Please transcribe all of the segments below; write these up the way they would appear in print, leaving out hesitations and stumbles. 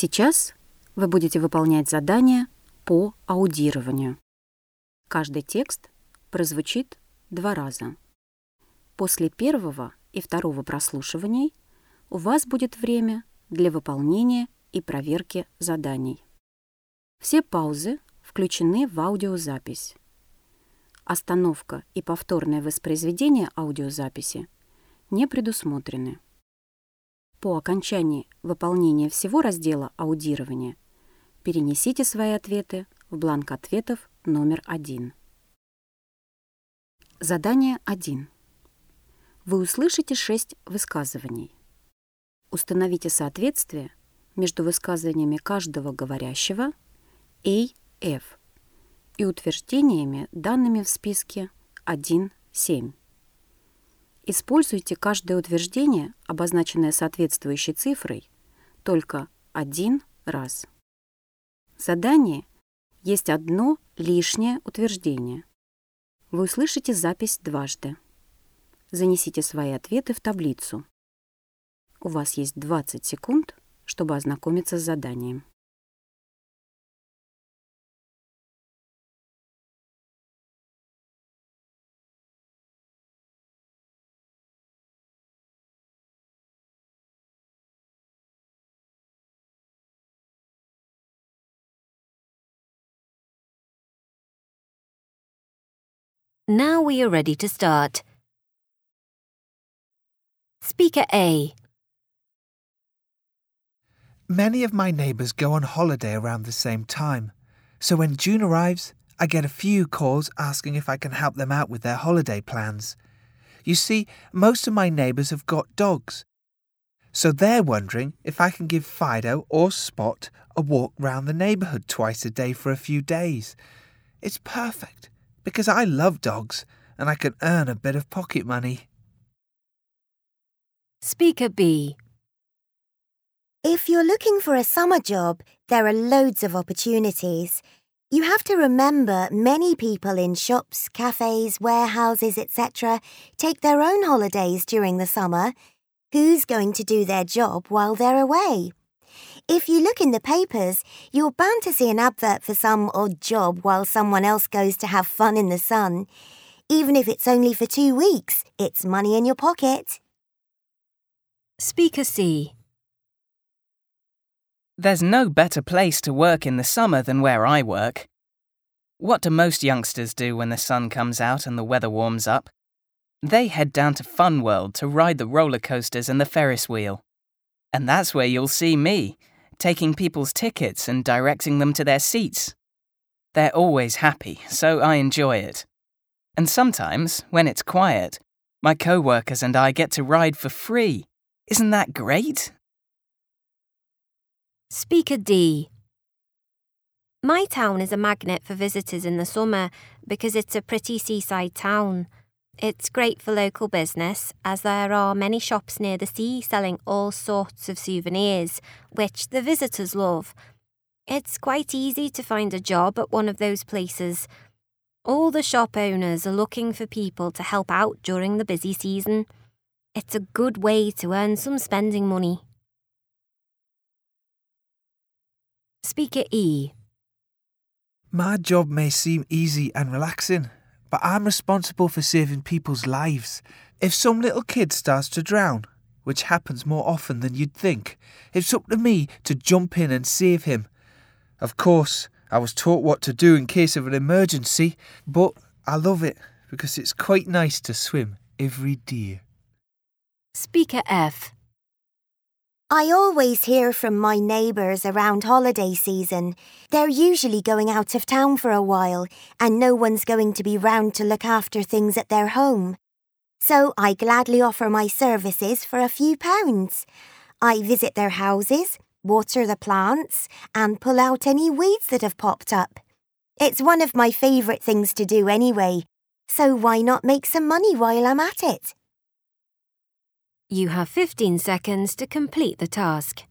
Сейчас вы будете выполнять задание по аудированию. Каждый текст прозвучит 2 раза. После первого и второго прослушиваний у вас будет время для выполнения и проверки заданий. Все паузы включены в аудиозапись. Остановка и повторное воспроизведение аудиозаписи не предусмотрены. По окончании выполнения всего раздела аудирования перенесите свои ответы в бланк ответов номер 1. Задание 1. Вы услышите 6 высказываний. Установите соответствие между высказываниями каждого говорящего A, F и утверждениями, данными в списке 1.7. Используйте каждое утверждение, обозначенное соответствующей цифрой, только 1 раз. В задании есть одно лишнее утверждение. Вы услышите запись дважды. Занесите свои ответы в таблицу. У вас есть 20 секунд, чтобы ознакомиться с заданием. Now we are ready to start. Speaker A. Many of my neighbours go on holiday around the same time, so when June arrives, I get a few calls asking if I can help them out with their holiday plans. You see, most of my neighbours have got dogs, so they're wondering if I can give Fido or Spot a walk round the neighbourhood twice a day for a few days. It's perfect, because I love dogs and I can earn a bit of pocket money. Speaker B. If you're looking for a summer job, there are loads of opportunities. You have to remember many people in shops, cafes, warehouses, etc. take their own holidays during the summer. Who's going to do their job while they're away? If you look in the papers, you're bound to see an advert for some odd job while someone else goes to have fun in the sun. Even if it's only for 2 weeks, it's money in your pocket. Speaker C. There's no better place to work in the summer than where I work. What do most youngsters do when the sun comes out and the weather warms up? They head down to Fun World to ride the roller coasters and the Ferris wheel. And that's where you'll see me, taking people's tickets and directing them to their seats. They're always happy, so I enjoy it. And sometimes, when it's quiet, my co-workers and I get to ride for free. Isn't that great? Speaker D. My town is a magnet for visitors in the summer because it's a pretty seaside town. It's great for local business as there are many shops near the sea selling all sorts of souvenirs, which the visitors love. It's quite easy to find a job at one of those places. All the shop owners are looking for people to help out during the busy season. It's a good way to earn some spending money. Speaker E. My job may seem easy and relaxing, but I'm responsible for saving people's lives. If some little kid starts to drown, which happens more often than you'd think, it's up to me to jump in and save him. Of course, I was taught what to do in case of an emergency, but I love it because it's quite nice to swim every day. Speaker F. I always hear from my neighbours around holiday season. They're usually going out of town for a while and no one's going to be round to look after things at their home. So I gladly offer my services for a few pounds. I visit their houses, water the plants and pull out any weeds that have popped up. It's one of my favourite things to do anyway, so why not make some money while I'm at it? You have 15 seconds to complete the task.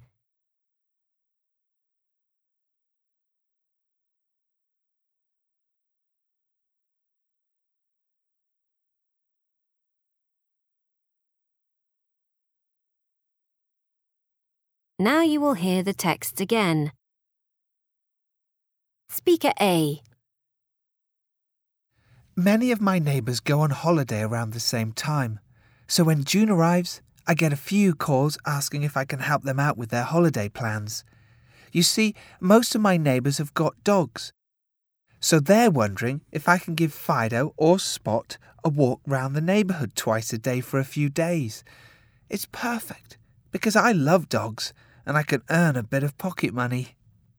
Now you will hear the text again. Speaker A. Many of my neighbours go on holiday around the same time, so when June arrives, I get a few calls asking if I can help them out with their holiday plans. You see, most of my neighbours have got dogs, so they're wondering if I can give Fido or Spot a walk round the neighbourhood twice a day for a few days. It's perfect, because I love dogs and I can earn a bit of pocket money.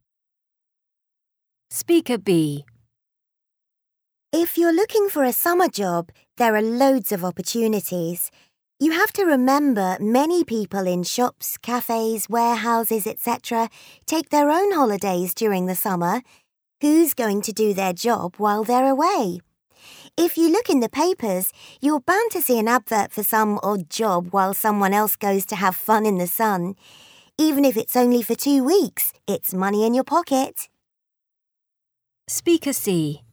Speaker B. If you're looking for a summer job, there are loads of opportunities. You have to remember many people in shops, cafes, warehouses, etc. take their own holidays during the summer. Who's going to do their job while they're away? If you look in the papers, you're bound to see an advert for some odd job while someone else goes to have fun in the sun. Even if it's only for 2 weeks, it's money in your pocket. Speaker C.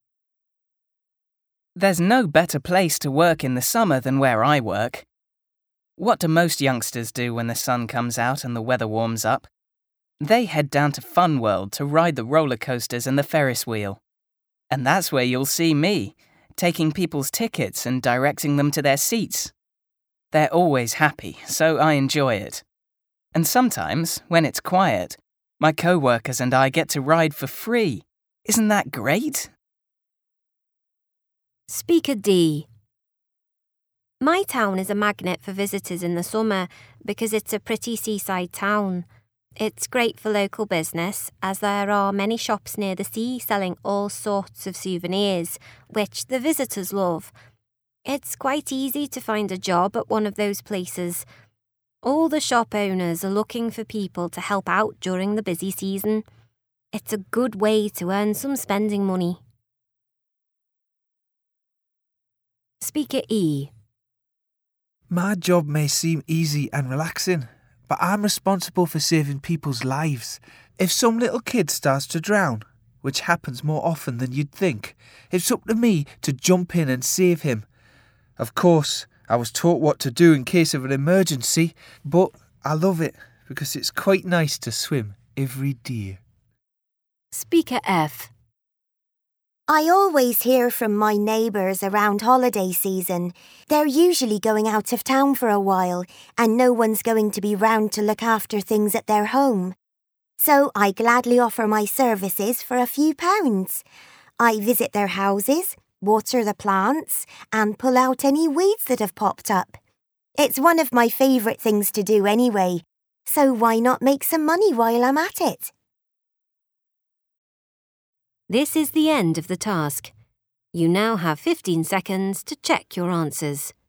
There's no better place to work in the summer than where I work. What do most youngsters do when the sun comes out and the weather warms up? They head down to Fun World to ride the roller coasters and the Ferris wheel. And that's where you'll see me, taking people's tickets and directing them to their seats. They're always happy, so I enjoy it. And sometimes, when it's quiet, my co-workers and I get to ride for free. Isn't that great? Speaker D. My town is a magnet for visitors in the summer because it's a pretty seaside town. It's great for local business as there are many shops near the sea selling all sorts of souvenirs, which the visitors love. It's quite easy to find a job at one of those places. All the shop owners are looking for people to help out during the busy season. It's a good way to earn some spending money. Speaker E. My job may seem easy and relaxing, but I'm responsible for saving people's lives. If some little kid starts to drown, which happens more often than you'd think, it's up to me to jump in and save him. Of course, I was taught what to do in case of an emergency, but I love it because it's quite nice to swim every day. Speaker F. I always hear from my neighbours around holiday season. They're usually going out of town for a while and no one's going to be round to look after things at their home. So I gladly offer my services for a few pounds. I visit their houses, water the plants and pull out any weeds that have popped up. It's one of my favourite things to do anyway, so why not make some money while I'm at it? This is the end of the task. You now have 15 seconds to check your answers.